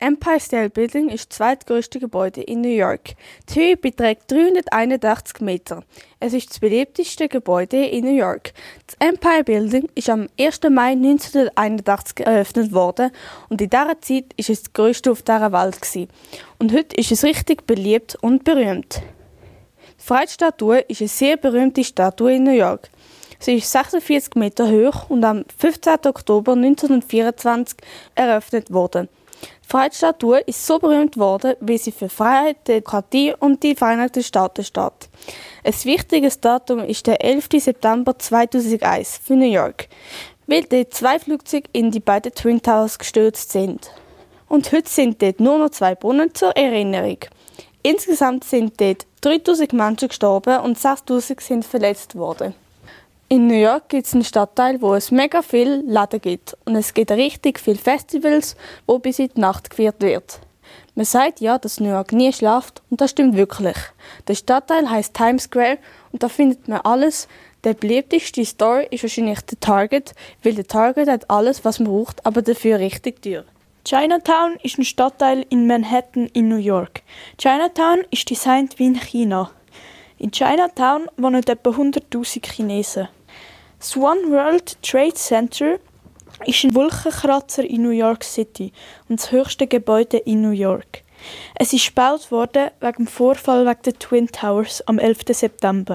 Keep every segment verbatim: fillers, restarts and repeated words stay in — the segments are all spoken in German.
Empire State Building ist das zweitgrößte Gebäude in New York. Die Höhe beträgt dreihunderteinundachtzig Meter. Es ist das beliebteste Gebäude in New York. Das Empire Building ist am ersten Mai neunzehnhunderteinundachtzig eröffnet worden und in dieser Zeit ist es das grösste auf dieser Welt gewesen. Und heute ist es richtig beliebt und berühmt. Die Freiheitsstatue ist eine sehr berühmte Statue in New York. Sie ist sechsundvierzig Meter hoch und am fünfzehnten Oktober neunzehnhundertvierundzwanzig eröffnet worden. Die Freiheitsstatue ist so berühmt worden, weil sie für Freiheit, Demokratie und die Vereinigten Staaten steht. Ein wichtiges Datum ist der elften September zweitausendeins für New York, weil dort zwei Flugzeuge in die beiden Twin Towers gestürzt sind. Und heute sind dort nur noch zwei Brunnen zur Erinnerung. Insgesamt sind dort dreitausend Menschen gestorben und sechstausend sind verletzt worden. In New York gibt es einen Stadtteil, wo es mega viele Läden gibt. Und es gibt richtig viele Festivals, wo bis in die Nacht gefeiert wird. Man sagt ja, dass New York nie schläft, und das stimmt wirklich. Der Stadtteil heisst Times Square und da findet man alles. Der beliebteste Store ist wahrscheinlich der Target, weil der Target hat alles, was man braucht, aber dafür richtig teuer. Chinatown ist ein Stadtteil in Manhattan in New York. Chinatown ist designt wie in China. In Chinatown wohnen etwa hunderttausend Chinesen. Das One World Trade Center ist ein Wolkenkratzer in New York City und das höchste Gebäude in New York. Es ist gebaut worden wegen dem Vorfall wegen der Twin Towers am elften September.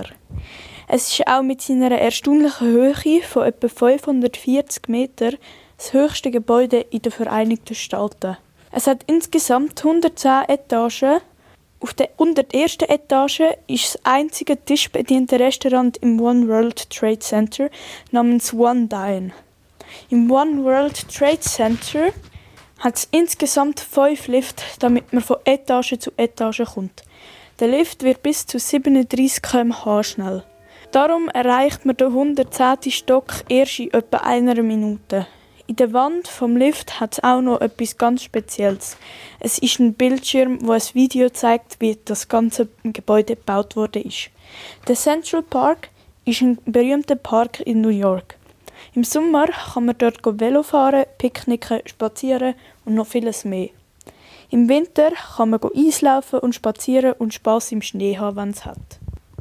Es ist auch mit seiner erstaunlichen Höhe von etwa fünfhundertvierzig Metern das höchste Gebäude in den Vereinigten Staaten. Es hat insgesamt hundertzehn Etagen. Auf der hundertersten Etage ist das einzige tischbediente Restaurant im One World Trade Center namens One Dine. Im One World Trade Center hat es insgesamt fünf Lifte, damit man von Etage zu Etage kommt. Der Lift wird bis zu siebenunddreißig Kilometer pro Stunde schnell. Darum erreicht man den hundertzehnten Stock erst in etwa einer Minute. In der Wand vom Lift hat es auch noch etwas ganz Spezielles. Es ist ein Bildschirm, wo ein Video zeigt, wie das ganze Gebäude gebaut wurde. Der Central Park ist ein berühmter Park in New York. Im Sommer kann man dort Velo fahren, picknicken, spazieren und noch vieles mehr. Im Winter kann man Eislaufen und spazieren und Spass im Schnee haben, wenn es hat.